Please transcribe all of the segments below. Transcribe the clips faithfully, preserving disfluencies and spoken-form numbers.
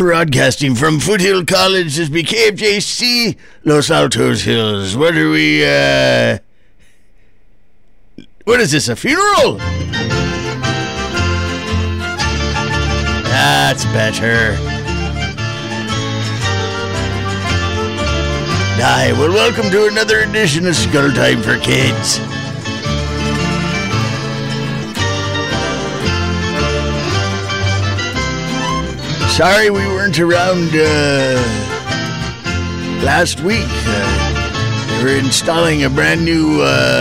Broadcasting from Foothill College, this be K F J C, Los Altos Hills. What are we, uh... What is this, a funeral? That's better. Aye, well, welcome to another edition of Skull Time for Kids. Sorry we weren't around uh, last week. Uh, they were installing a brand new uh,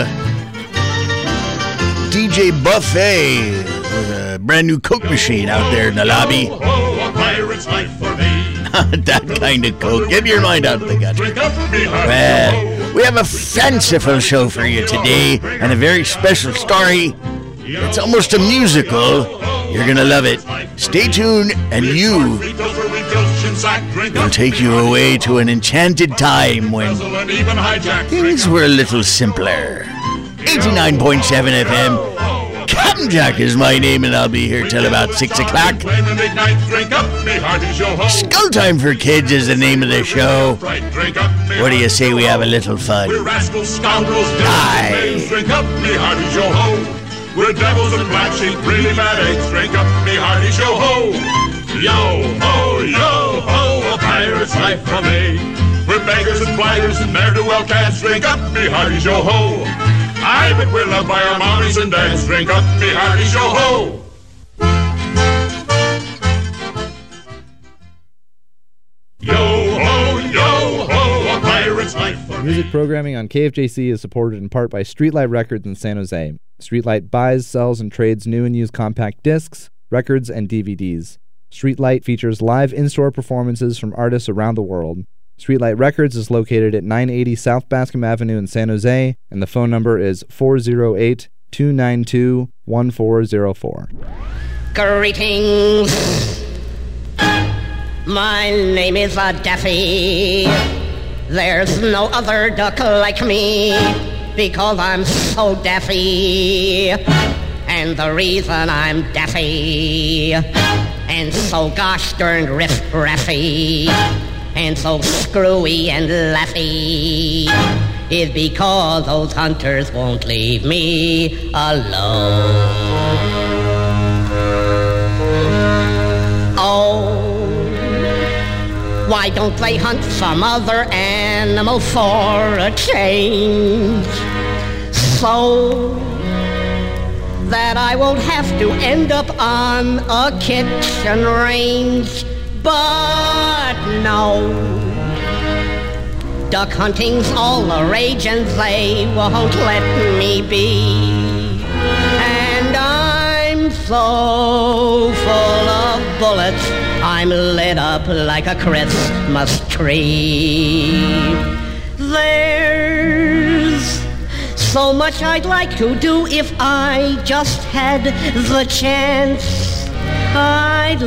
D J buffet with a brand new Coke machine out there in the lobby. Oh, oh, a pirate's life for me. That kind of Coke. Get your mind out of the gutter. Well, we have a fanciful show for you today and a very special story. It's almost a musical. You're gonna love it. Stay tuned, and you will take you away to an enchanted time when things were a little simpler. eighty-nine point seven F M. Captain Jack is my name, and I'll be here till about six o'clock. Skull Time for Kids is the name of the show. What do you say we have a little fun? Aye. We're devils and black sheep, really bad eggs. Drink up, me hearty show ho. Yo ho, yo ho, a pirate's life for me. We're beggars and blighters and ne'er-do-well cats. Drink up, me hearty show ho. I bet we're loved by our mommies and dads. Drink up, me hearty show ho. Yo ho, yo ho, a pirate's life for me. Music programming on K F J C is supported in part by Streetlight Records in San Jose. Streetlight buys, sells, and trades new and used compact discs, records, and D V Ds. Streetlight features live in-store performances from artists around the world. Streetlight Records is located at nine eighty South Bascom Avenue in San Jose, and the phone number is four oh eight, two nine two, one four oh four. Greetings. My name is uh, Daffy. There's no other duck like me, because I'm so daffy. And the reason I'm daffy and so gosh darn riff-raffy and so screwy and laughy is because those hunters won't leave me alone. Oh, why don't they hunt some other animal for a change? So that I won't have to end up on a kitchen range. But no, duck hunting's all the rage and they won't let me be. And I'm so full of bullets, I'm lit up like a Christmas tree. There's so much I'd like to do if I just had the chance. I'd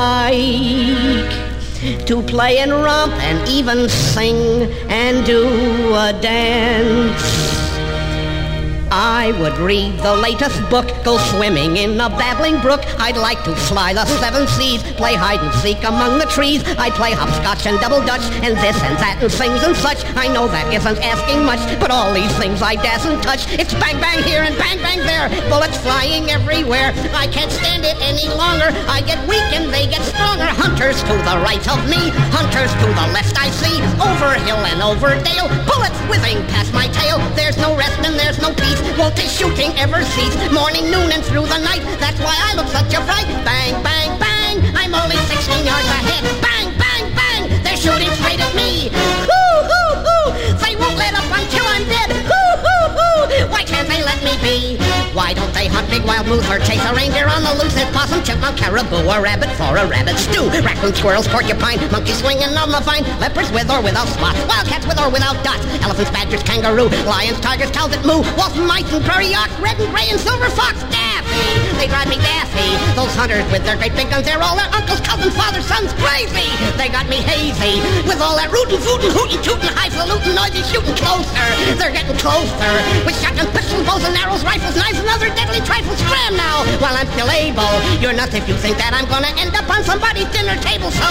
like to play and romp and even sing and do a dance. I would read the latest book, go swimming in a babbling brook. I'd like to fly the seven seas, play hide and seek among the trees. I'd play hopscotch and double dutch, and this and that and things and such. I know that isn't asking much, but all these things I dassn't touch. It's bang bang here and bang bang there, bullets flying everywhere. I can't stand it any longer, I get weak and they get stronger. Hunters to the right of me, hunters to the left I see. Over hill and over dale, bullets whizzing past my tail. There's no rest and there's no peace, won't this shooting ever cease? Morning, noon, and through the night, that's why I look such a fright. Bang, bang, bang, I'm only sixteen yards ahead. Bang, bang, bang, they're shooting straight at me. Hoo, hoo, hoo, they won't let up until I'm dead. Hoo, hoo, hoo, why can't they let me be? Why don't they hunt big wild moose or chase a reindeer on the loose? If possum, chipmunk, caribou, a rabbit for a rabbit stew. Raccoon, squirrels, porcupine, monkeys swinging on the vine. Leopards with or without spots, wildcats with or without dots. Elephants, badgers, kangaroo, lions, tigers, cows that moo. Wolves, mice, and prairie ox, red and gray and silver fox. Daffy, they drive me daffy. Those hunters with their great big guns, they're all their uncles, cousins, fathers, sons, crazy. they got me hazy. With all that rootin', footin', hootin', tootin', highfalutin', noisy shootin' closer. They're getting closer. With shotguns, pistols, bows and arrows, rifles, knives, and other deadly trifles. Scram now, while I'm still able. You're nuts if you think that I'm gonna end up on somebody's dinner table. So,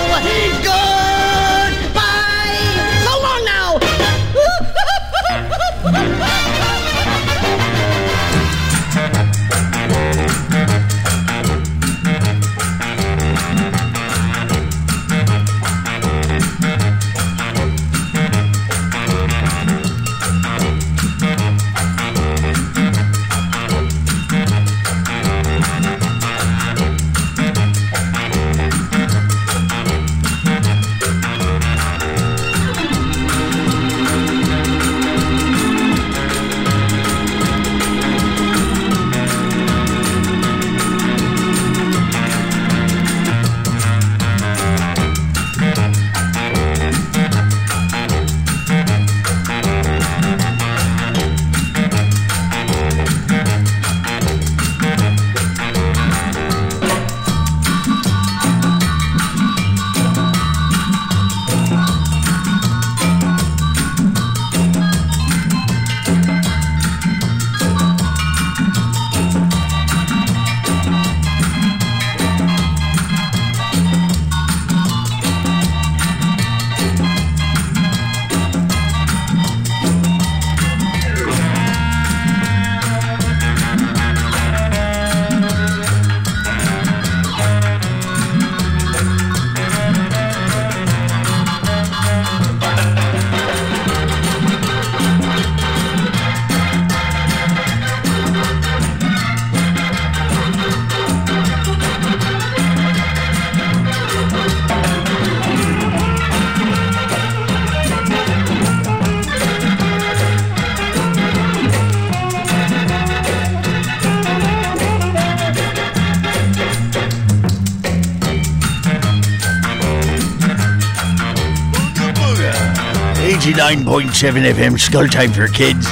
goodbye. So long now. eighty-nine point seven F M Skull Time for Kids.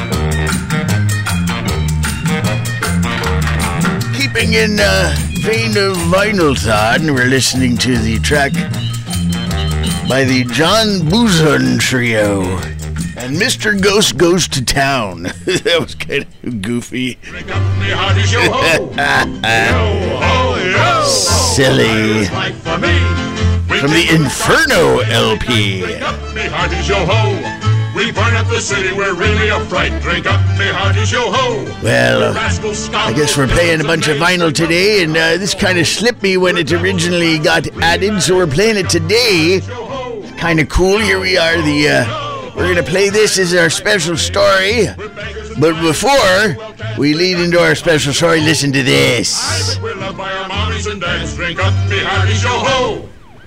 Keeping in uh, vein of Vinyl-thon, we're listening to the track by the John Bouzon Trio and Mister Ghost Goes to Town. That was kind of goofy. Silly. From the Inferno L P. We burn up the city, we're really a fright. Drink up, me hearties, yo-ho. Well, I guess we're playing a bunch of vinyl today, and uh, this kind of slipped me when it originally got added, so we're playing it today. Kind of cool. Here we are. The uh, we're going to play this as our special story. But before we lead into our special story, listen to this. We're loved by our mommies and dads. Drink up, me hearties, yo-ho.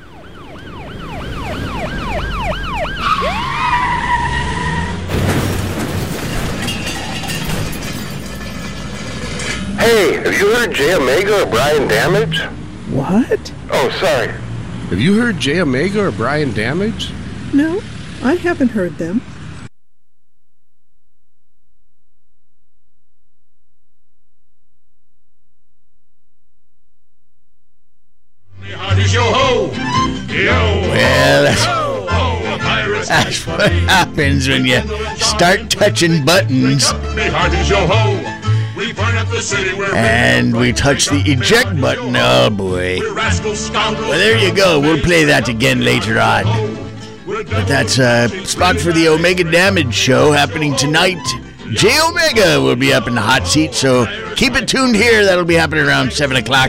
Hey, have you heard J Omega or Brian Damage? What? Oh, sorry. Have you heard J Omega or Brian Damage? No, I haven't heard them. Well, that's, that's what happens when you start touching buttons. And we touch the eject button. Oh boy. Well, there you go. We'll play that again later on. But that's a spot for the Omega Damage show happening tonight. J Omega will be up in the hot seat, so keep it tuned here. That'll be happening around seven o'clock.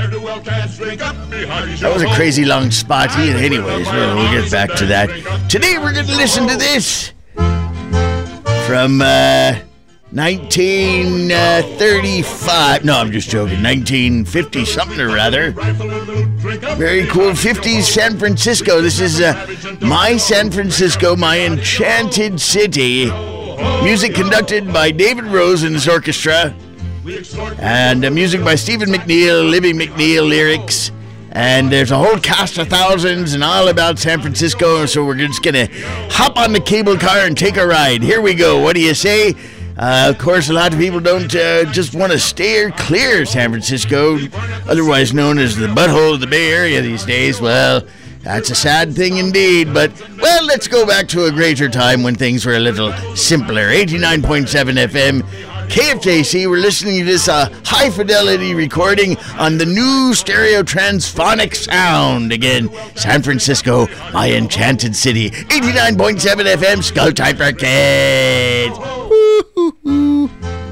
That was a crazy long spot. Anyways, we'll, we'll get back to that. Today we're going to listen to this from uh, nineteen thirty-five. No, I'm just joking. nineteen fifty something or rather. Very cool. fifties San Francisco. This is uh, My San Francisco, My Enchanted City. Music conducted by David Rose and his orchestra. And uh, music by Stephen McNeil, Libby McNeil lyrics. And there's a whole cast of thousands and all about San Francisco. So we're just going to hop on the cable car and take a ride. Here we go. What do you say? Uh, of course, a lot of people don't uh, just want to steer clear of San Francisco, otherwise known as the butthole of the Bay Area these days. Well, That's a sad thing indeed, but, well, let's go back to a greater time when things were a little simpler. eighty-nine point seven F M, K F J C, we're listening to this uh, high-fidelity recording on the new stereo transphonic sound. Again, San Francisco, my enchanted city. eighty-nine point seven F M, Skull Time for Kids. Woo-hoo-hoo.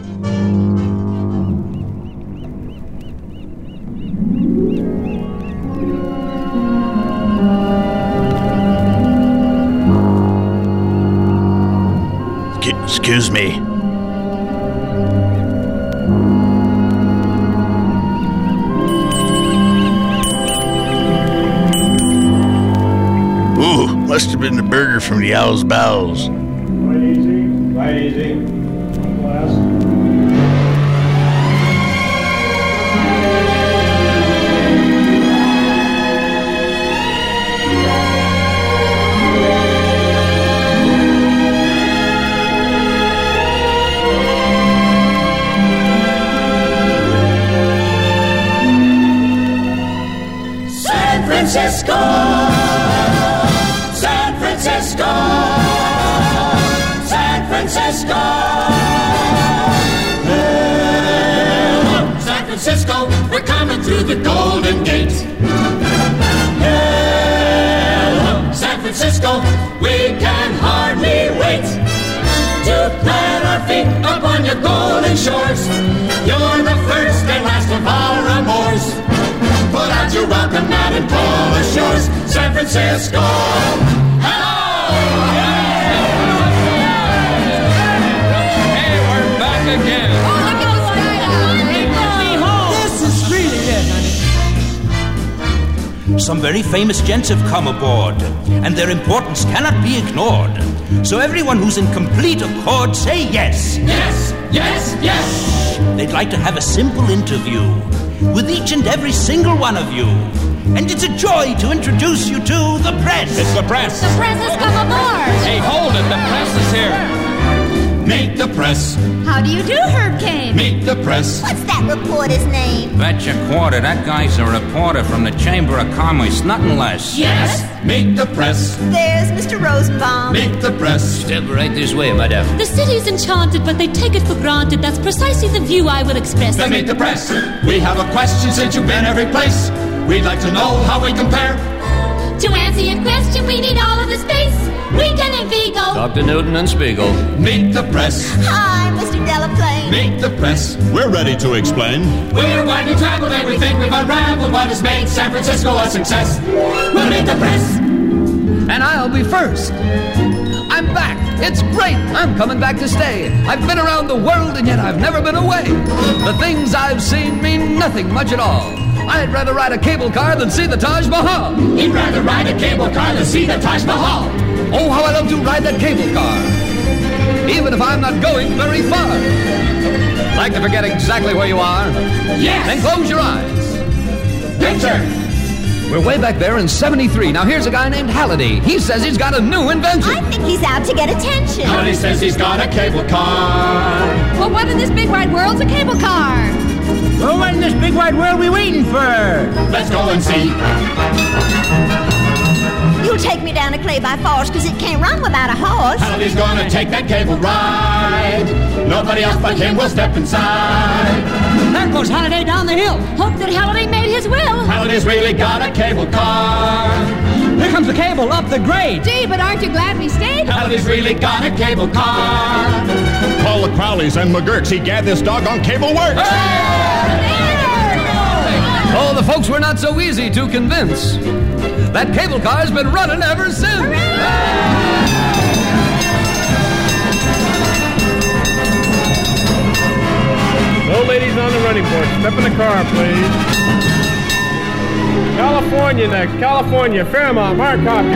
Excuse me. Ooh, must have been the burger from the Owl's Bowels. Quite easy, quite easy. One glass. San Francisco, San Francisco, San Francisco. Hello, San Francisco, we're coming through the Golden Gate. Hello, San Francisco, we can hardly wait to plant our feet upon your golden shores. You're the first and last of our amours. Put out your welcome mat and call us yours, San Francisco. Hello! Hey, we're back again. Oh, look at the sky. This is really it, honey. Some very famous gents have come aboard, and their importance cannot be ignored. So everyone who's in complete accord, say yes. Yes, yes, yes. They'd like to have a simple interview with each and every single one of you. And it's a joy to introduce you to the press. It's the press. The press has come aboard. Hey, hold it. The press is here. Meet the press. How do you do, Herb Kane? Meet the press. What's that reporter's name? Betcha quarter. That guy's a reporter from the Chamber of Commerce. Nothing less. Yes. Meet the press. There's Mister Rosenbaum. Meet the press. Step right this way, madame. The city's enchanted, but they take it for granted. That's precisely the view I will express. Then meet the press. We have a question since you've been every place. We'd like to know how we compare. To answer your question, we need all of the space. Weekend and Vigo. Doctor Newton and Spiegel. Meet the press. Hi, Mister Delaplane. Meet the press. We're ready to explain. We're widely traveled and we think we've unraveled what has made San Francisco a success. We'll meet the press. And I'll be first. I'm back. It's great. I'm coming back to stay. I've been around the world and yet I've never been away. The things I've seen mean nothing much at all. I'd rather ride a cable car than see the Taj Mahal. He'd rather ride a cable car than see the Taj Mahal. Oh, how I love to ride that cable car. Even if I'm not going very far. Like to forget exactly where you are? Yes. Then close your eyes. Picture. We're way back there in seventy-three. Now here's a guy named Halliday. He says he's got a new invention. I think he's out to get attention. Halliday says he's got a cable car. Well, what in this big wide world's a cable car? Well, what in this big wide world we waiting for? Let's go and see. You'll take me down to Clay by Force, because it can't run without a horse. Halliday's gonna take that cable ride. Nobody else but him will step inside. There goes Halliday down the hill. Hope that Halliday made his will. Halliday's really got a cable car. Here comes the cable up the grade. Gee, but aren't you glad we stayed? Halliday's really got a cable car. Call the Crowleys and McGurks. He gathered this dog on cable works. Oh, the folks were not so easy to convince. That cable car's been running ever since. No ladies on the running board. Step in the car, please. California next. California. Fairmont. Mark Hopkins.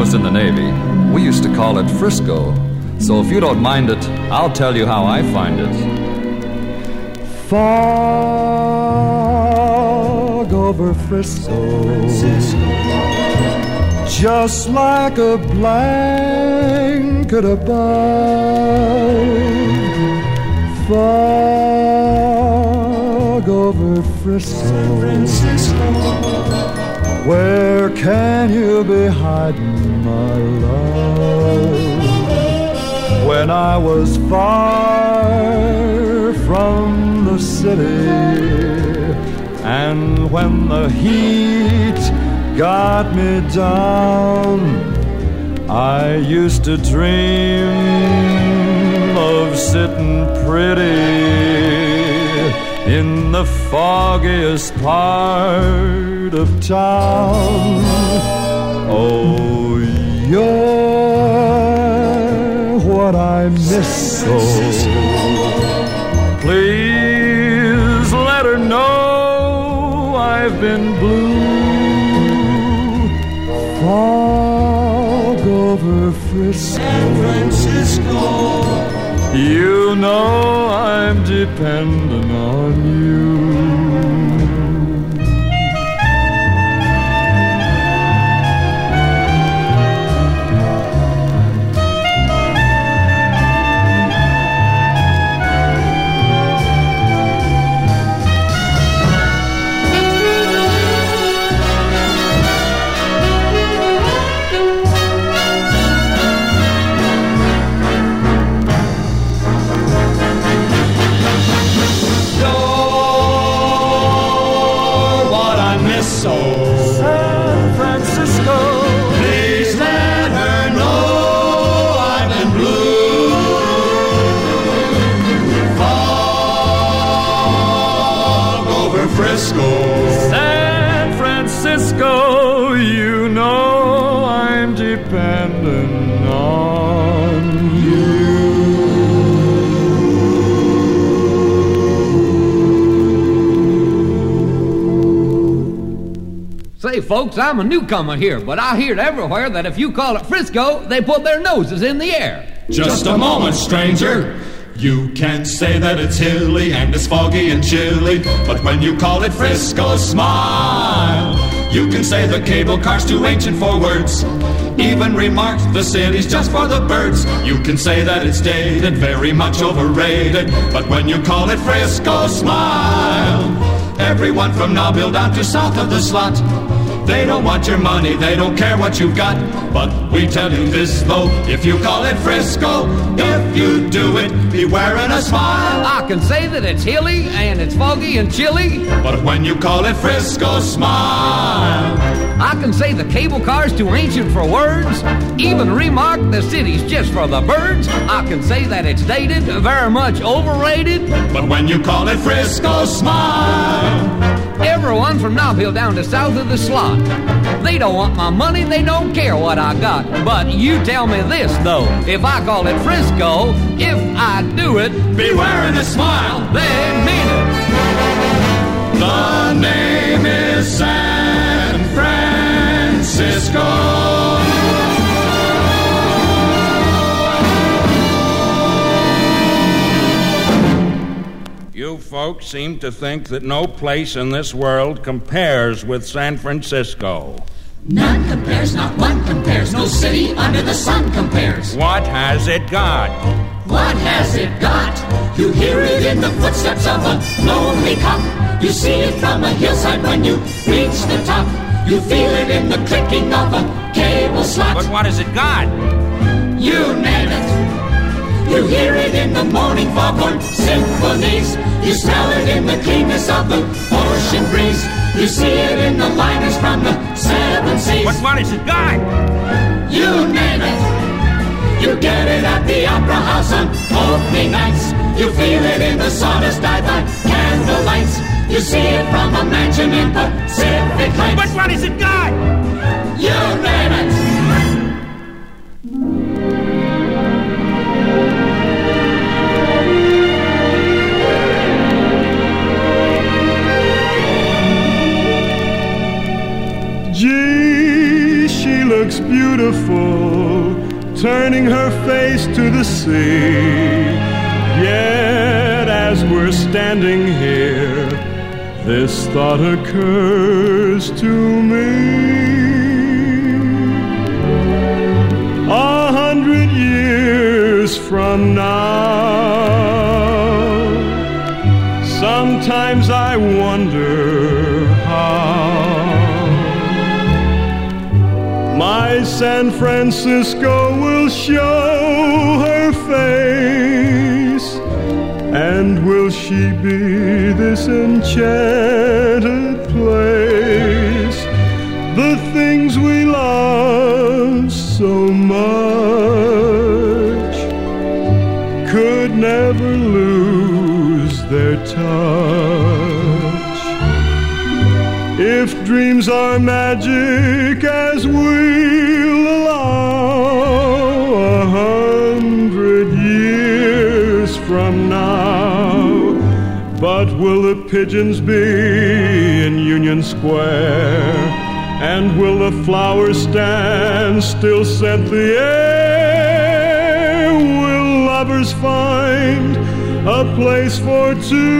was in the Navy, we used to call it Frisco. So if you don't mind it, I'll tell you how I find it. Fog over Frisco, just like a blanket above. Fog over Frisco, where can you be hiding, my love? When I was far from the city, and when the heat got me down, I used to dream of sitting pretty in the foggiest part of town. Oh, you're what I miss so. Please let her know I've been blue. Fog over Frisco, San Francisco. You know I'm dependent on you. San Francisco, you know I'm dependent on you. Say, folks, I'm a newcomer here, but I hear everywhere that if you call it Frisco, they put their noses in the air. Just a moment, stranger. You can say that it's hilly and it's foggy and chilly, but when you call it Frisco, smile. You can say the cable car's too ancient for words, even remark the city's just for the birds. You can say that it's dated, very much overrated, but when you call it Frisco, smile. Everyone from Nobile down to south of the slot, they don't want your money, they don't care what you've got. But we tell you this though, if you call it Frisco, if you do it, be wearing a smile. I can say that it's hilly and it's foggy and chilly, but when you call it Frisco, smile. I can say the cable car's too ancient for words, even remark the city's just for the birds. I can say that it's dated, very much overrated, but when you call it Frisco, smile. Everyone from Nobile down to south of the slot, they don't want my money, they don't care what I got. But you tell me this though, if I call it Frisco, if I do it, be wearing a smile, they mean it. The name is San Francisco. You folks seem to think that no place in this world compares with San Francisco. None compares, not one compares, no city under the sun compares. What has it got? What has it got? You hear it in the footsteps of a lonely cop. You see it from a hillside when you reach the top. You feel it in the clicking of a cable slot. But what has it got? You name it. You hear it in the morning foghorn symphonies. You smell it in the cleanness of the ocean breeze. You see it in the liners from the seven seas. But what has it got? You name it. You get it at the Opera House on opening nights. You feel it in the sawdust dyed by candle lights. You see it from a mansion in Pacific Heights. But what has it got? You name it. Gee, she looks looks beautiful, turning her face to the sea. Yet as we're standing here, this thought occurs to me. A hundred years from now, sometimes I wonder how my San Francisco will show her face, and will she be this enchanted place? The things we love so much could never lose their touch. If dreams are magic, as we'll allow, a hundred years from now, but will the pigeons be in Union Square? And will the flowers stand still scent the air? Will lovers find a place for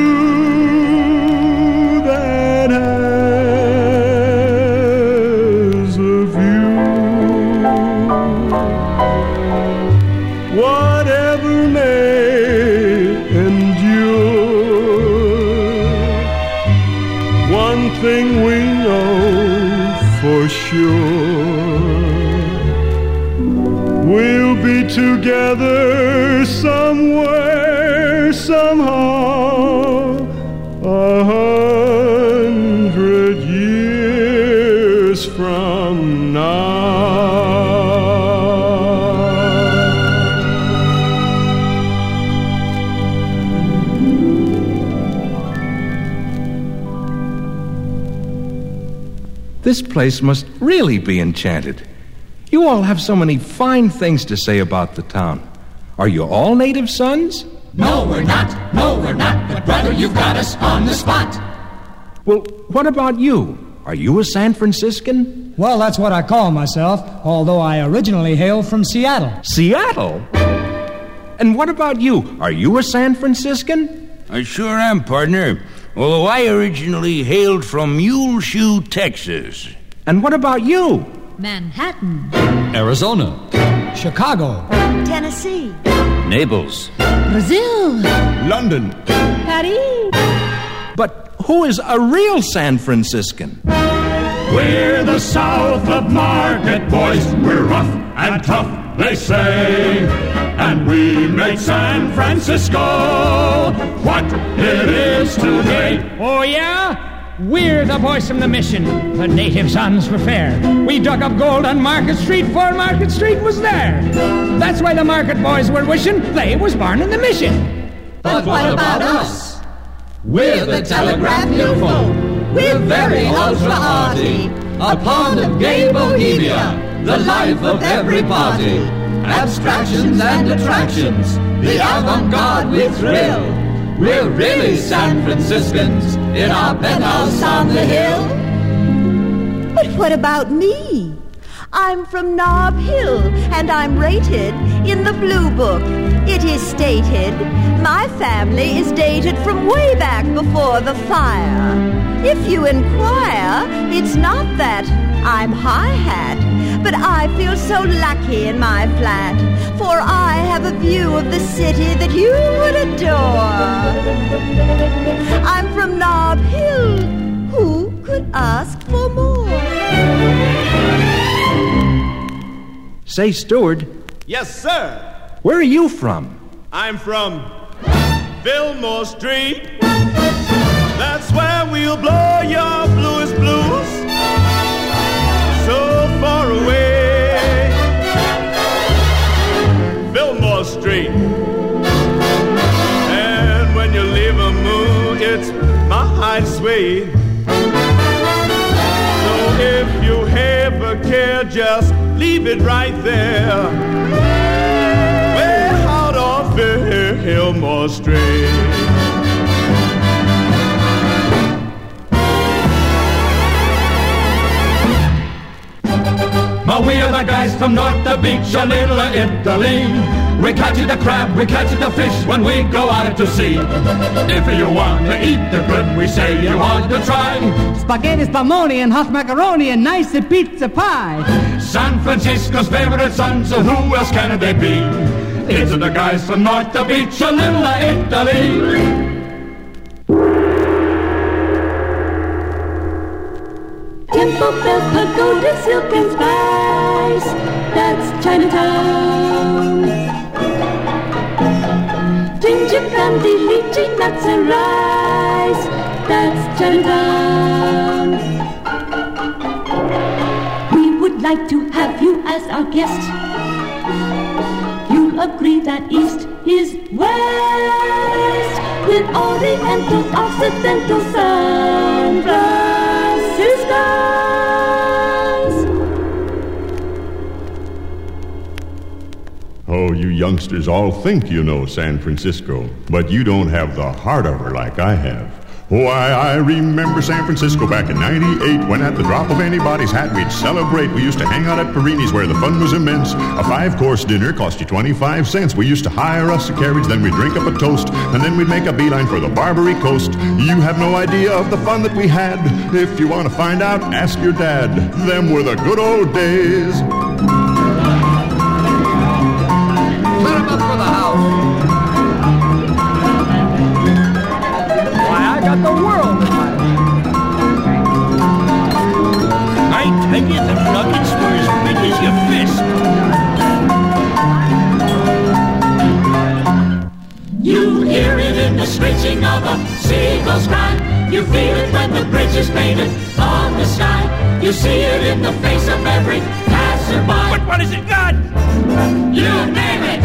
two that has a view? Whatever may endure, one thing we know for sure, we'll be together somewhere, somehow, a hundred years from now. This place must really be enchanted. You all have so many fine things to say about the town. Are you all native sons? No, we're not. No, we're not. But, brother, you've got us on the spot. Well, what about you? Are you a San Franciscan? Well, that's what I call myself, although I originally hail from Seattle. Seattle? And what about you? Are you a San Franciscan? I sure am, partner. Although I originally hailed from Muleshoe, Texas. And what about you? Manhattan. Arizona. Chicago. Tennessee. Naples. Brazil. London. Paris. But who is a real San Franciscan? We're the South of Market boys. We're rough and tough, they say. And we make San Francisco what it is today. Oh, yeah? We're the boys from the mission. The native sons were fair. We dug up gold on Market Street before Market Street was there. That's why the Market boys were wishing they was born in the mission. But what about us? We're the Telegraph Hill folk. We're very ultra-arty. A pond of gay bohemia, the life of every party. Abstractions and attractions, the avant-garde we thrill. We're really San Franciscans in our penthouse on the hill. But what about me? I'm from Nob Hill, and I'm rated in the Blue Book. It is stated my family is dated from way back before the fire. If you inquire, it's not that I'm high-hat, but I feel so lucky in my flat, for I have a view of the city that you would adore. I'm from Nob Hill. Who could ask for more? Say, Steward. Yes, sir. Where are you from? I'm from Fillmore Street. That's where we'll blow your bluest blues. So far away. Fillmore Street. And when you leave a moon, it's my high suede. So if you ever care, just leave it right there. Way out on Fillmore Street. Oh, we are the guys from north the beach, a little Italy. We catch the crab, we catch the fish when we go out to sea. If you want to eat the good, we say you want to try. Spaghetti, spumoni, and hot macaroni, and nice pizza pie. San Francisco's favorite sons, so who else can they be? It's the guys from north the beach, a little Italy. Temple Bell, Pagoda, Silk and Spice, that's Chinatown. Ginger, candy, lychee, nuts and rice, that's Chinatown. We would like to have you as our guest. You'll agree that East is West, with Oriental, Occidental, San Francisco. Oh, you youngsters all think you know San Francisco, but you don't have the heart of her like I have. Why, I remember San Francisco back in ninety-eight, when at the drop of anybody's hat we'd celebrate. We used to hang out at Perini's where the fun was immense. A five-course dinner cost you twenty-five cents. We used to hire us a carriage, then we'd drink up a toast, and then we'd make a beeline for the Barbary Coast. You have no idea of the fun that we had. If you want to find out, ask your dad. Them were the good old days. Set him up for the house. Got the world in my I tell you, the nuggets were as big as your fist. You hear it in the screeching of a seagull's cry. You feel it when the bridge is painted on the sky. You see it in the face of every passerby. But what has it got? You name it.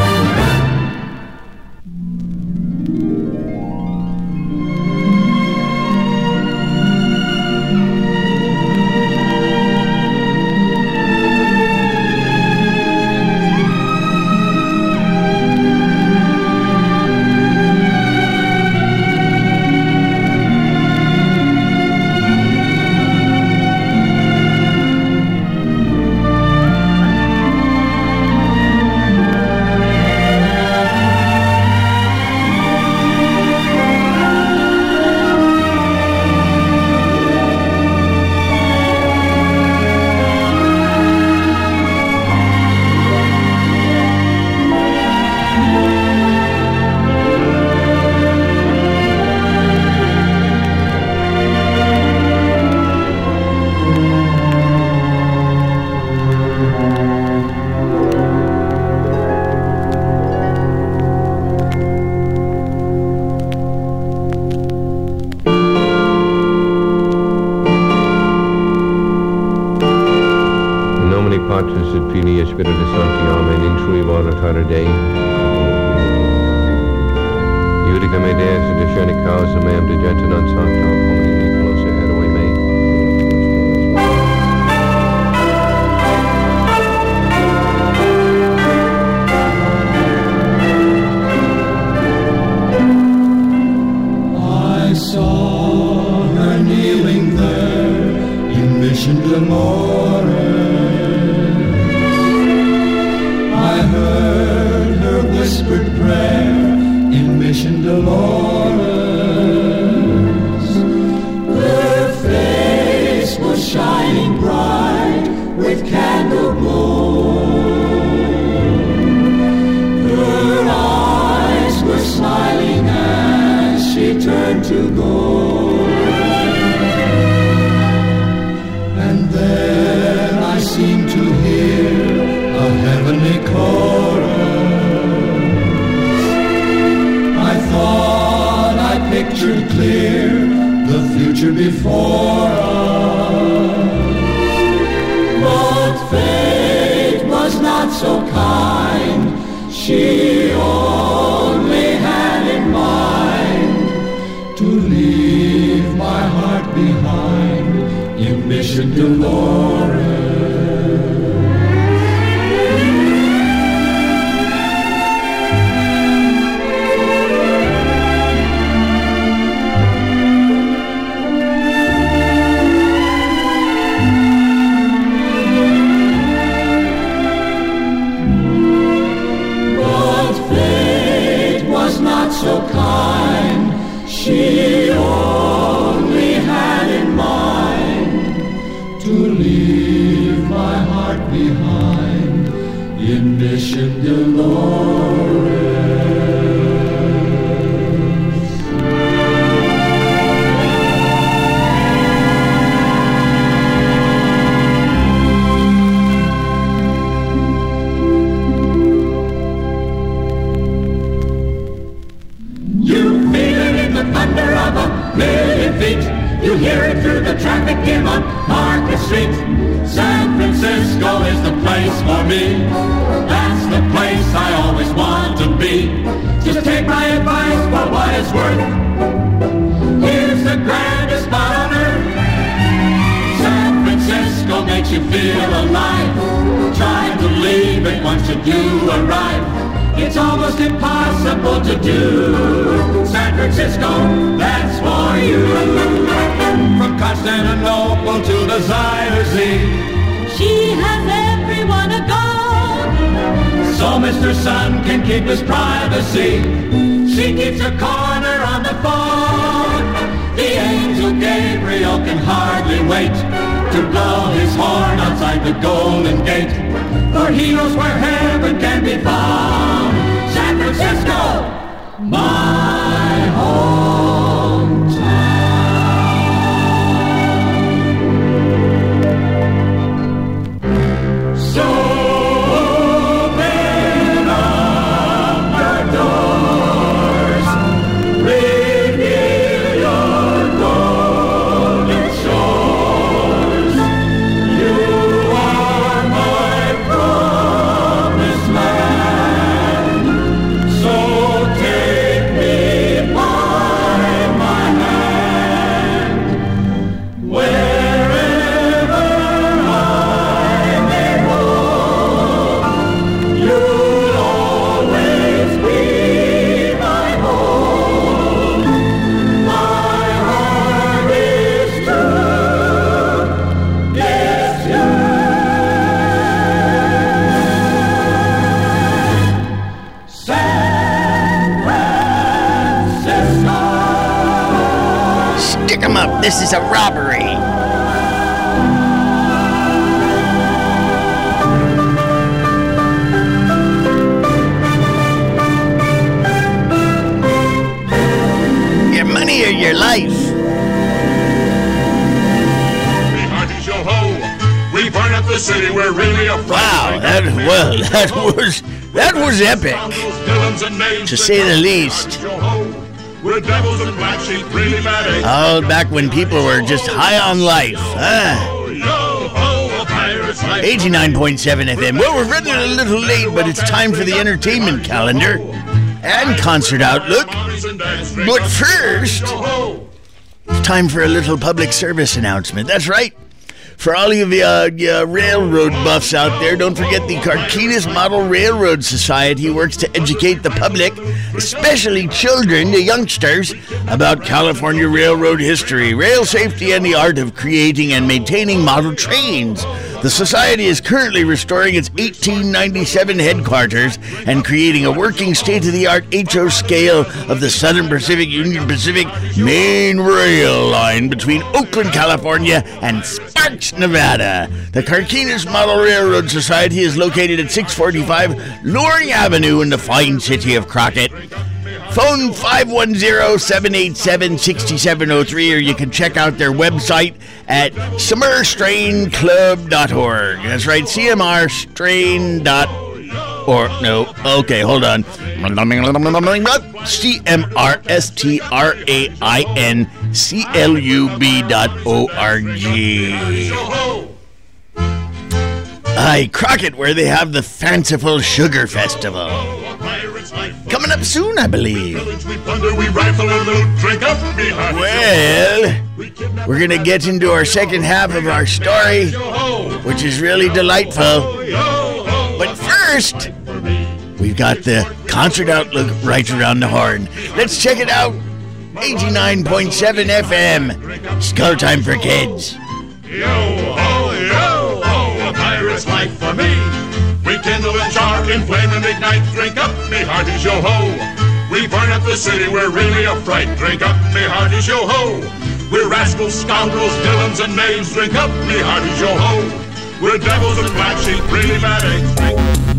to leave my heart behind in Mission Dolores. Thunder of a million feet. You hear it through the traffic dim on Market Street. San Francisco is the place for me. That's the place I always want to be. Just take my advice for what it's worth. Here's the grandest spot on earth. San Francisco makes you feel alive. Trying to leave it once you do arrive. It's almost impossible to do. San Francisco, that's for you. From Constantinople to the Zuyder Zee, she has everyone agog. So Mister Sun can keep his privacy. She keeps a corner on the fog. The angel Gabriel can hardly wait to blow his horn outside the Golden Gate. For he knows where heaven can be found. San Francisco, my hometown. So open up your doors, reveal your golden shores. You are my promised land, so take me by my hand. Wherever I may roam, you'll always be my home. My heart is true, yes, yes. San Francisco. Stick 'em up. This is a robbery. Your money or your life? We burn up the city, we're really a Wow, that well, that was that was epic, to say the least. We're devils and black sheep, really mad ain't All back when people were just high on life. Ah. eighty-nine point seven F M. Well, we're running a little late, but it's time for the entertainment calendar and concert outlook. But first, it's time for a little public service announcement. That's right. For all of you uh, uh, railroad buffs out there, don't forget the Carquinez Model Railroad Society works to educate the public, especially children, the youngsters, about California railroad history, rail safety, and the art of creating and maintaining model trains. The Society is currently restoring its eighteen ninety-seven headquarters and creating a working state-of-the-art H O scale of the Southern Pacific Union Pacific main rail line between Oakland, California and Sparks, Nevada. The Carquinez Model Railroad Society is located at six forty-five Loring Avenue in the fine city of Crockett. Phone five one zero, seven eight seven, six seven zero three, or you can check out their website at summer strain club dot org. That's right, C M R strain dot org. No, okay, hold on. C M R S T R A I N C L U B dot O R G. Aye, Crockett, where they have the fanciful Sugar Festival. Coming up soon, I believe. Well, we're going to get into our second half of our story, which is really delightful. But first, we've got the concert outlook right around the horn. Let's check it out. eighty-nine point seven F M. Skull Time for Kids. Yo ho, yo ho, a pirate's life for me. We kindle and char, inflame and ignite. Drink up, me hearties, yo ho. We burn up the city, we're really a fright. Drink up, me hearties, yo ho. We're rascals, scoundrels, villains, and knaves. Drink up, me hearty yo-ho. We're devils and black sheep, really mad eggs. Drink.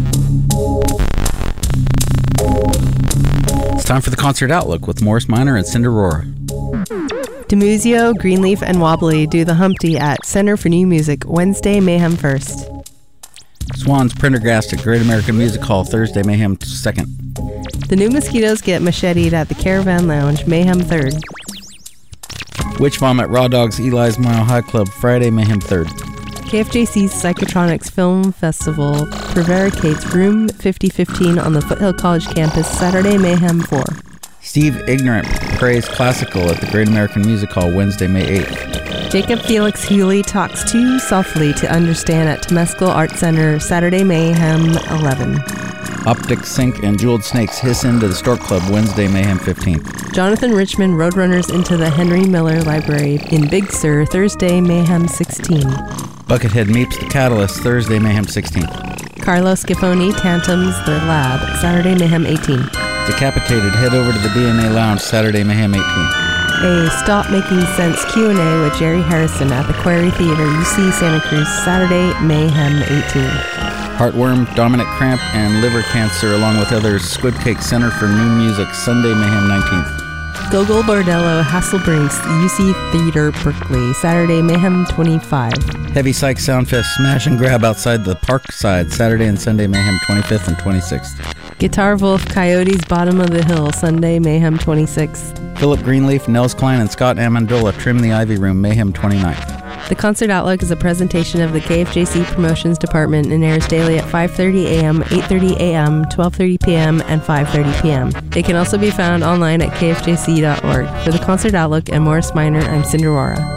It's time for the Concert Outlook with Morris Minor and Cinderora. DeMuzio, Greenleaf, and Wobbly do the Humpty at Center for New Music, Wednesday, Mayhem first. Swans Prendergast at Great American Music Hall, Thursday, Mayhem second. The New Mosquitoes get macheted at the Caravan Lounge, Mayhem third. Witch Vomit Raw Dogs Eli's Mile High Club, Friday, Mayhem third. K F J C's Psychotronics Film Festival prevaricates Room fifty fifteen on the Foothill College campus, Saturday, Mayhem four. Steve Ignorant prays Classical at the Great American Music Hall, Wednesday, May eighth. Jacob Felix Hewley talks too softly to understand at Temescal Art Center, Saturday, Mayhem eleven. Optic Sync and Jeweled Snakes hiss into the Stork Club, Wednesday, Mayhem fifteenth. Jonathan Richman Roadrunners into the Henry Miller Library in Big Sur, Thursday, Mayhem sixteen. Buckethead Meeps the Catalyst, Thursday, Mayhem sixteenth. Carlos Giffoni Tantrums the Lab, Saturday, Mayhem eighteenth. Decapitated head over to the D N A Lounge, Saturday, Mayhem eighteenth. A Stop Making Sense Q and A with Jerry Harrison at the Quarry Theater, U C Santa Cruz, Saturday, Mayhem eighteenth. Heartworm, Dominic Cramp, and Liver Cancer, along with others, Squid Cake Center for New Music, Sunday, Mayhem nineteenth. Gogol Bordello, Hasselbrinks, U C Theater, Berkeley, Saturday, Mayhem twenty-five. Heavy Psych Soundfest Smash and Grab outside the Parkside, Saturday and Sunday, Mayhem twenty-fifth and twenty-sixth. Guitar Wolf, Coyotes, Bottom of the Hill, Sunday, Mayhem twenty-sixth. Philip Greenleaf, Nels Klein, and Scott Amendola, Trim the Ivy Room, Mayhem twenty-ninth. The Concert Outlook is a presentation of the K F J C Promotions Department and airs daily at five thirty a.m., eight thirty a.m., twelve thirty p.m., and five thirty p.m. It can also be found online at k f j c dot org. For the Concert Outlook and Morris Minor, I'm Cinderora.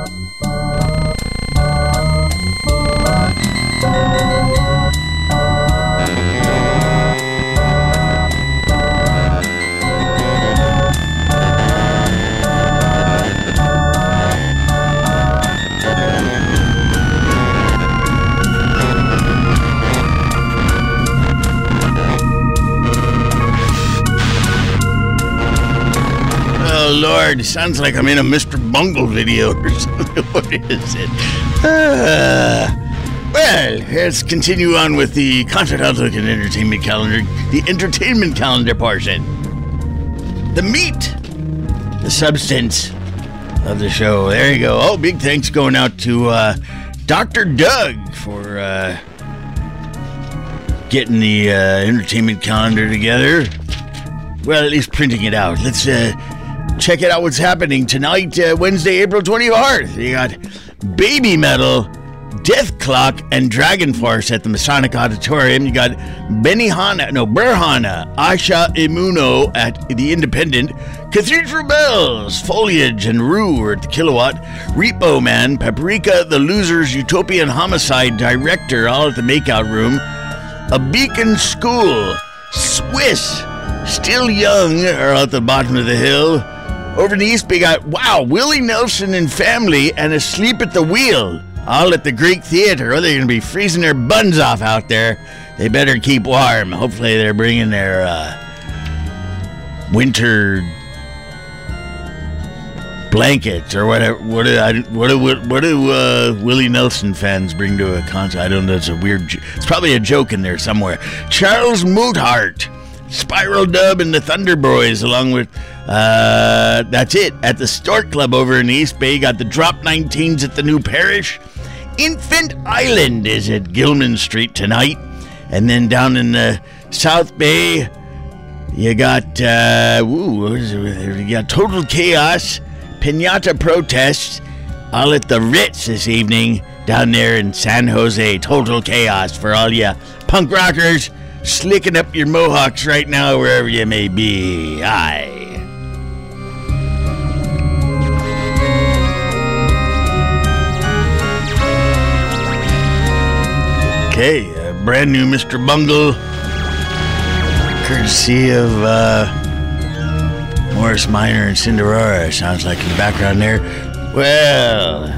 Lord, sounds like I'm in a Mister Bungle video or something. What is it? Uh, well, let's continue on with the Concert Outlook and Entertainment Calendar. The entertainment calendar portion. The meat. The substance of the show. There you go. Oh, big thanks going out to uh, Doctor Doug for uh, getting the uh, entertainment calendar together. Well, at least printing it out. Let's... Uh, Check it out what's happening tonight, uh, Wednesday, April twenty-fourth. You got Baby Metal, Death Clock, and Dragon Force at the Masonic Auditorium. You got Benihana, no, Berhana, Asha Imuno at the Independent, Cathedral Bells, Foliage, and Rue are at the Kilowatt, Repo Man, Paprika, The Losers, Utopian Homicide Director, all at the Makeout Room, A Beacon School, Swiss, Still Young are at the bottom of the hill. Over in the east, we got, wow, Willie Nelson and Family and Asleep at the Wheel, all at the Greek Theater. Oh, they're going to be freezing their buns off out there. They better keep warm. Hopefully they're bringing their uh, winter blankets or whatever. What do, I, what do, what do uh, Willie Nelson fans bring to a concert? I don't know. It's a weird, it's probably a joke in there somewhere. Charles Moothart, Spiral Dub, and the Thunder Boys, along with, uh, that's it, at the Stork Club over in the East Bay. You got the Drop nineteens at the New Parish. Infant Island is at Gilman Street tonight. And then down in the South Bay, you got, uh, ooh, what is it? You got Total Chaos, Pinata Protests, all at the Ritz this evening down there in San Jose. Total Chaos for all you punk rockers slicking up your mohawks right now, wherever you may be. Aye. Okay, a brand new Mister Bungle, courtesy of uh, Morris Minor and Cinderora. Sounds like in the background there. Well,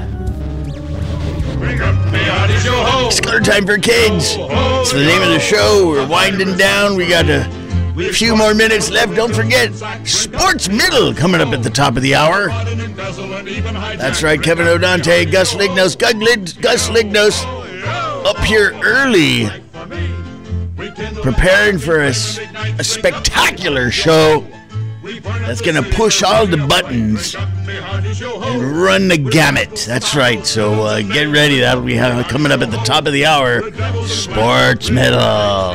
it's color time for kids. It's the name of the show. We're winding down. We got a A few more minutes left. Don't forget, Sports Middle coming up at the top of the hour. That's right, Kevin O'Dante, Gus Lignos, Gus Lignos up here early, preparing for a, a spectacular show that's going to push all the buttons and run the gamut. That's right, so uh, get ready. That'll be uh, coming up at the top of the hour. Sports Middle.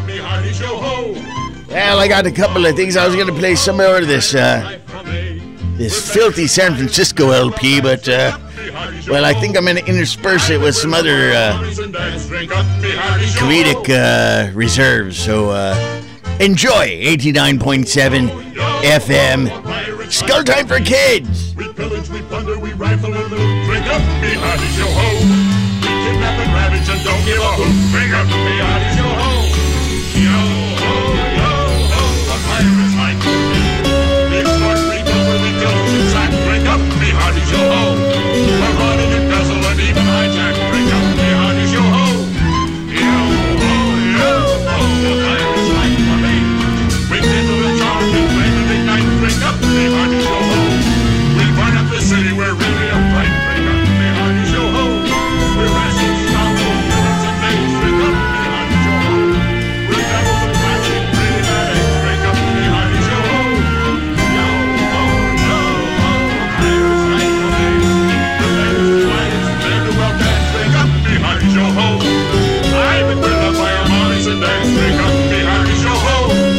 Well, I got a couple of things. I was going to play some more of this, uh, this filthy San Francisco L P, but, uh, well, I think I'm going to intersperse it with some other uh, comedic uh, reserves. So uh, enjoy eighty-nine point seven F M. Skull Time for Kids. We pillage, we plunder, we rifle and loot. Drink up, me hearties, yo ho. We kidnap and ravage and don't give a hoot. Drink up, me hearties, yo ho. Yo ho, yo ho, a pirate's life. We extort, we pilfer, we pillage and sack. Drink up, me hearties, yo ho. Maraud and embezzle and even hijack. Drink up, me hearties, yo ho. Yo ho, yo ho, a pirate's life for me. We kindle and charge and play the big night. Drink up, me hearties, yo ho. We burn up the city, we're really upright. Drink up, me hearties, yo ho. We're rascals, scoundrels, villains, and maids. Drink up, me hearties, yo ho. We're devils and flashing, really bad eggs. Drink up, me hearties, yo ho. Yo ho, yo ho, a pirate's life for me. The beggars and lions, they're the well dance. Drink up, me hearties, yo ho. I've been burned up by our mollies and days. Drink up, me hearties, yo ho.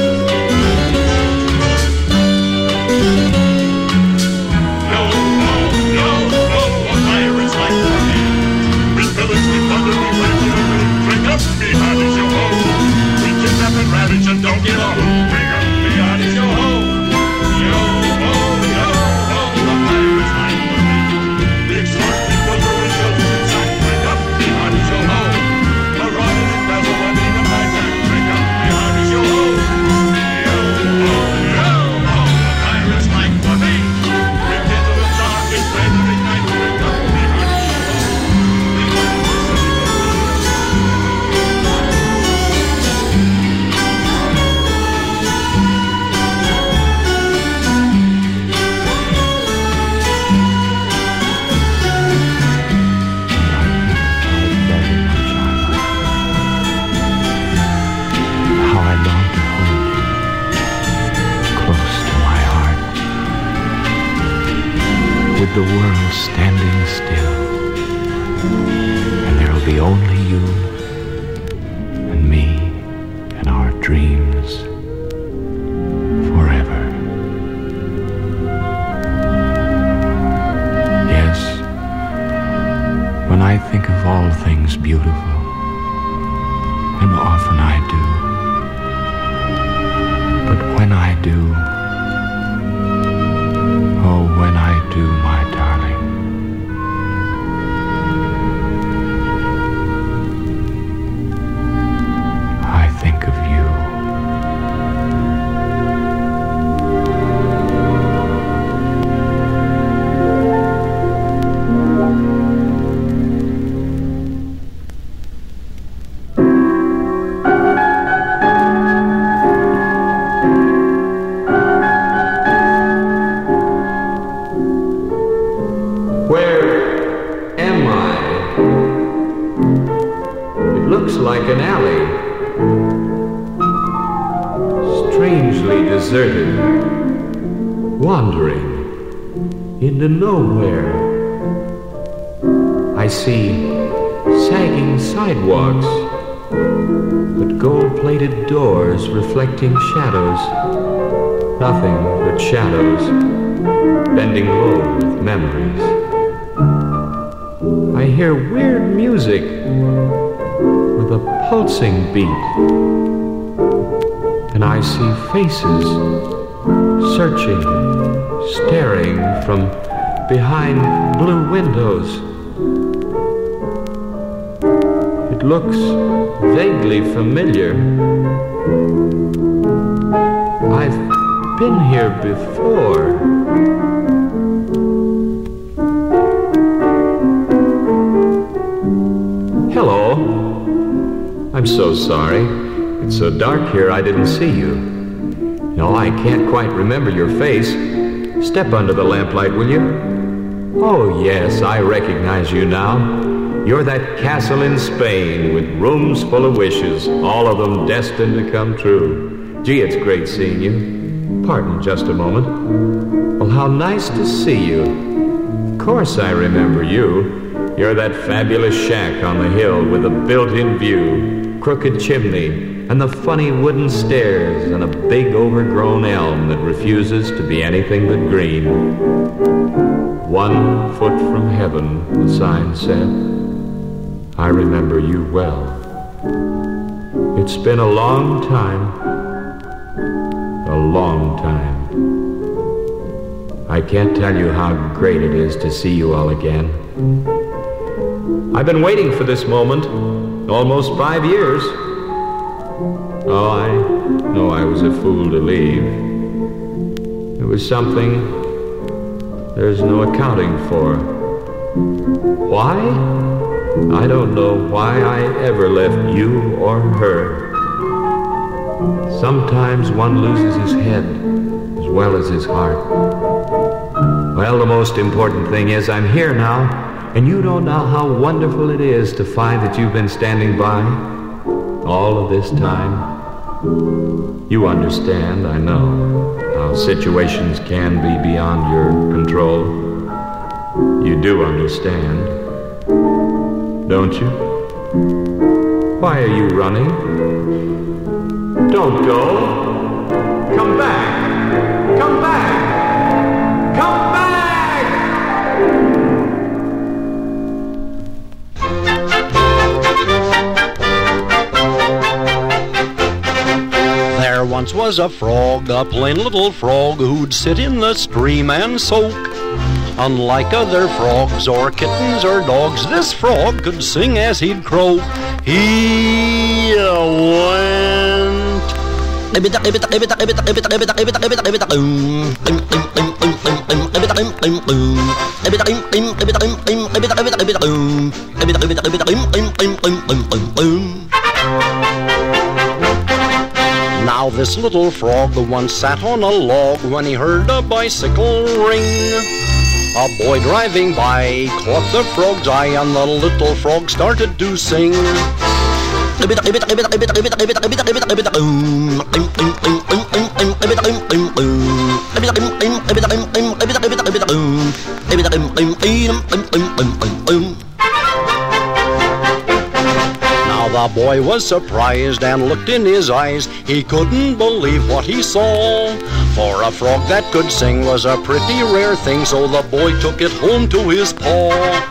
Me hearties, yo ho. We kidnap and ravage and don't give a hoot. Bring up me hearties, yo ho. Yo ho, yo ho, the pirate's life for me. We extort, we pilfer, we filch and sack. Bring up me hearties, yo ho. Maraud and embezzle and even hijack. Bring up me hearties, yo ho. Yo ho, yo ho, the pirate's life for me. We kindle and charge, we play the big night. Bring up me hearties, yo ho. With the world standing still, and there'll be only you and me and our dreams forever. Yes, when I think of all things beautiful, and often I do, but when I do, oh, when I do, my darling, I think of you. Like an alley, strangely deserted, wandering into nowhere. I see sagging sidewalks, but gold-plated doors reflecting shadows, nothing but shadows, bending low with memories. I hear weird music with a pulsing beat, and I see faces searching, staring from behind blue windows. It looks vaguely familiar. I've been here before. Hello. I'm so sorry. It's so dark here I didn't see you. No, I can't quite remember your face. Step under the lamplight, will you? Oh, yes, I recognize you now. You're that castle in Spain with rooms full of wishes, all of them destined to come true. Gee, it's great seeing you. Pardon just a moment. Well, how nice to see you. Of course I remember you. You're that fabulous shack on the hill with a built-in view, crooked chimney, and the funny wooden stairs, and a big overgrown elm that refuses to be anything but green. One foot from heaven, the sign said. I remember you well. It's been a long time, a long time. I can't tell you how great it is to see you all again. I've been waiting for this moment almost five years. Oh, I know I was a fool to leave. It was something there's no accounting for. Why? I don't know why I ever left you or her. Sometimes one loses his head as well as his heart. Well, the most important thing is I'm here now, and you don't know how wonderful it is to find that you've been standing by all of this time. You understand, I know, how situations can be beyond your control. You do understand, don't you? Why are you running? Don't go. Come back. Come back. Come back. There once was a frog, a plain little frog, who'd sit in the stream and soak. Unlike other frogs or kittens or dogs, this frog could sing as he'd croak. He went. Now this little frog once sat on a log when he heard a bicycle ring. A boy driving by caught the frog's eye, and the little frog started to sing. Now the boy was surprised and looked in his eyes. He couldn't believe what he saw. For a frog that could sing was a pretty rare thing, so the boy took it home to his paw.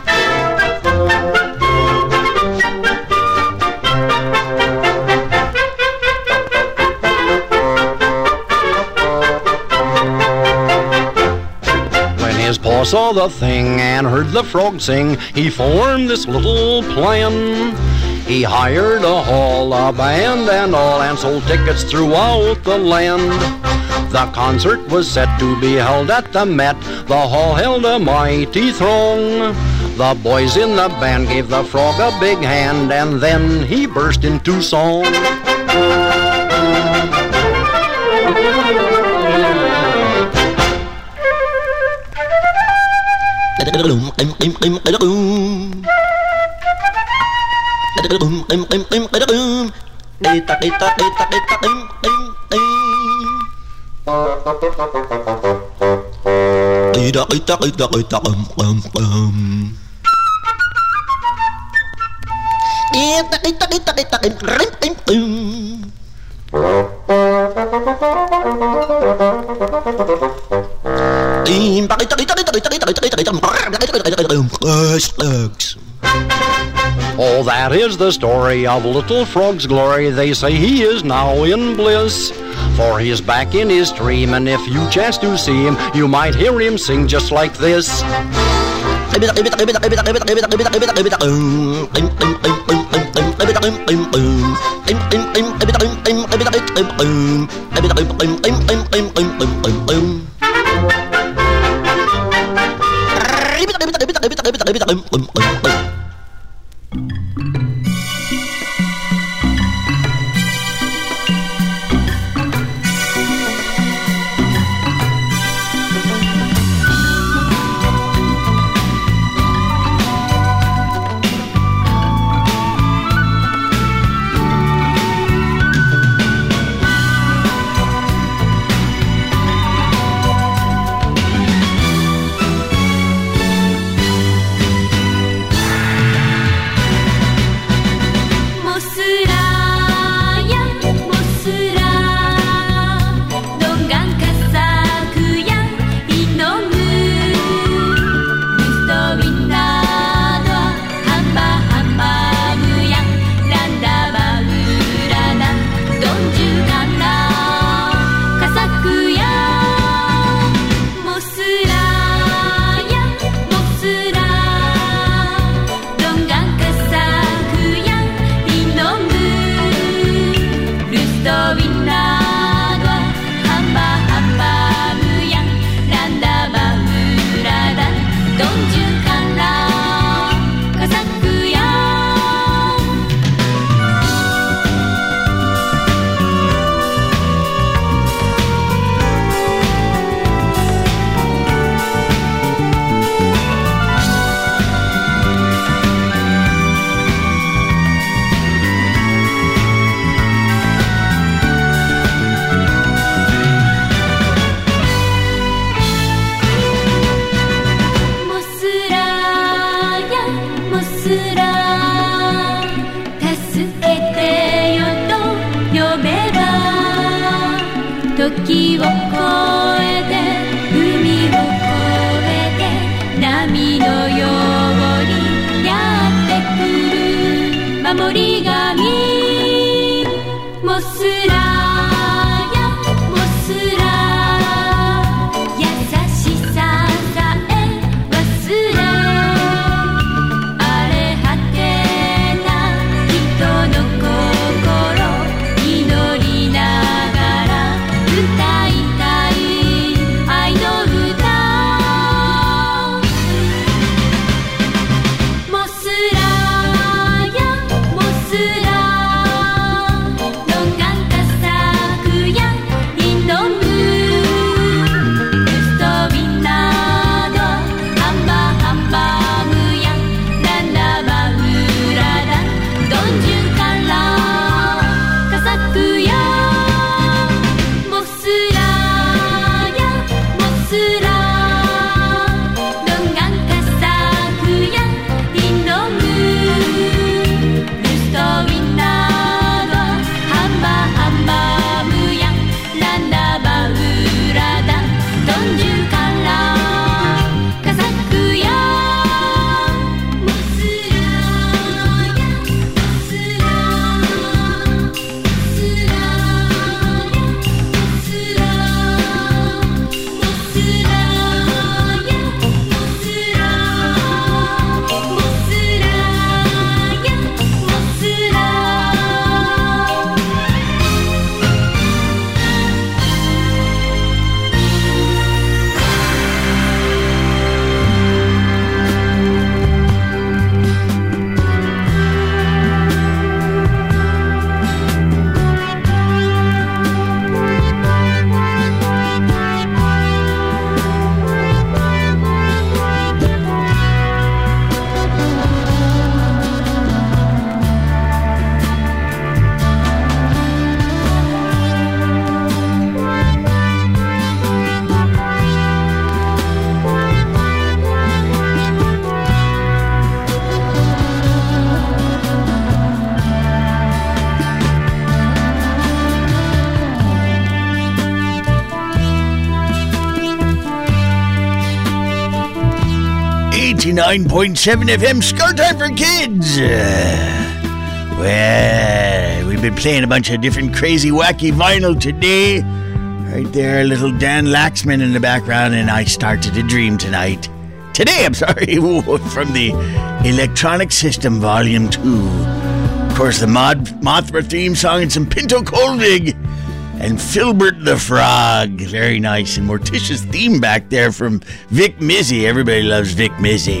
When his paw saw the thing and heard the frog sing, he formed this little plan. He hired a hall, a band and all, and sold tickets throughout the land. The concert was set to be held at the Met. The hall held a mighty throng. The boys in the band gave the frog a big hand, and then he burst into song. Oh, that is the story of Little Frog's glory. They say he is now in bliss, for he's back in his dream, and if you chance to see him, you might hear him sing just like this. 月を越えて海を越えて波のようにやってくる守り神モスラやモスラ優しささえ忘れ荒れ果てた人の心祈りながら歌いたい愛の歌モスラやモスラ eighty-nine point seven F M, Scar Time for Kids. Uh, well, we've been playing a bunch of different crazy, wacky vinyl today. Right there, little Dan Laxman in the background, and I Started a Dream Tonight. Today, I'm sorry, from the Electronic System Volume two. Of course, the Mod- Mothra theme song and some Pinto Colvig. And Filbert the Frog. Very nice. And Morticia's theme back there from Vic Mizzy. Everybody loves Vic Mizzy.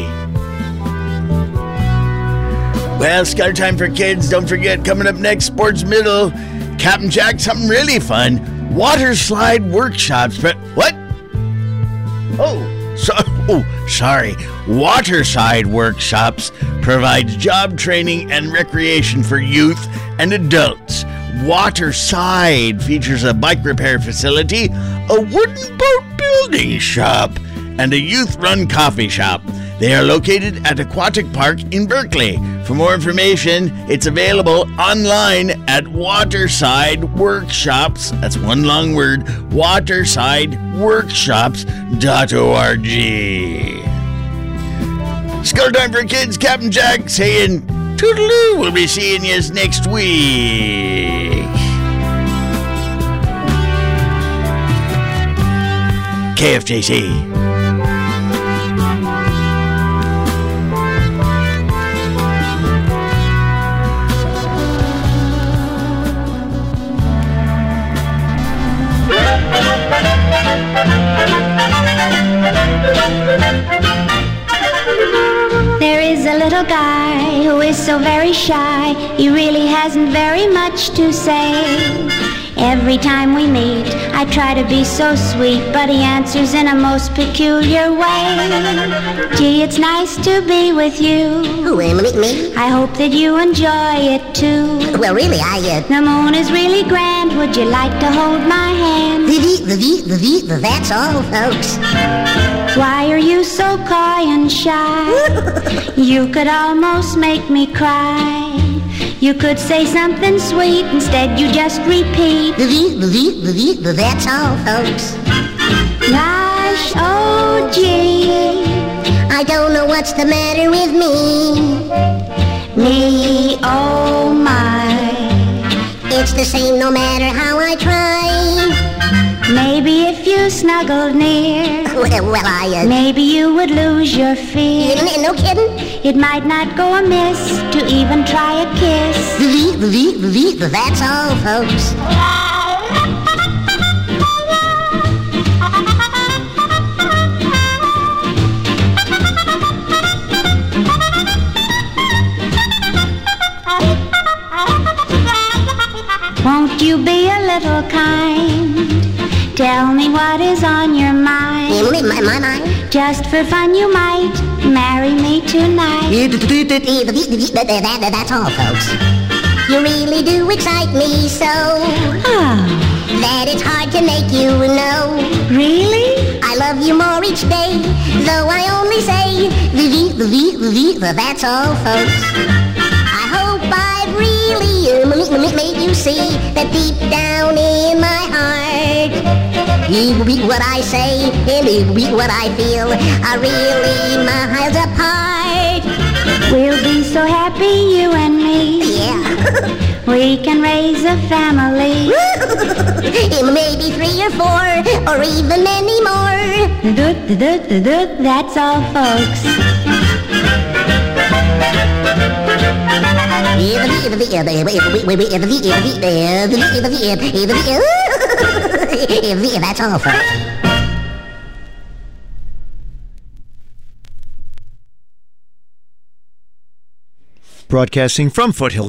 Well, Scar Time for Kids. Don't forget, coming up next, Sports Middle. Captain Jack, something really fun. Water slide workshops. But what? Oh, so, oh, sorry. Waterside Workshops provides job training and recreation for youth and adults. Waterside features a bike repair facility, a wooden boat building shop, and a youth-run coffee shop. They are located at Aquatic Park in Berkeley. For more information, it's available online at Waterside Workshops. That's one long word, waterside workshops dot org. Skull Time for Kids, Captain Jack saying toodaloo. We'll be seeing you next week. K F J C. There is a little guy who is so very shy. He really hasn't very much to say. Every time we meet, I try to be so sweet, but he answers in a most peculiar way. Gee, it's nice to be with you. Who, me? me? I hope that you enjoy it too. Well, really, I... Uh... The moon is really grand. Would you like to hold my hand? The the the the the that's all, folks. Why are you so coy and shy? You could almost make me cry. You could say something sweet, instead you just repeat. The the the the the that's all, folks. Gosh, oh gee, I don't know what's the matter with me. Me, oh my. It's the same no matter how I try. Maybe if you snuggled near, well, well I, uh, maybe you would lose your fear. No kidding? It might not go amiss to even try a kiss. The, the, the, the, that's all, folks. Won't you be a little kind? Tell me what is on your mind. My, my mind? Just for fun you might marry me tonight. That's all, folks. You really do excite me so oh. that it's hard to make you know. Really? I love you more each day, though I only say the the the the that's all, folks. I hope I've really made you see that deep down in my heart, you be what I say and you be what I feel are really miles apart. We'll be so happy, you and me. Yeah. We can raise a family. Maybe three or four, or even many more. That's all, folks. That's all, folks. Broadcasting from Foothill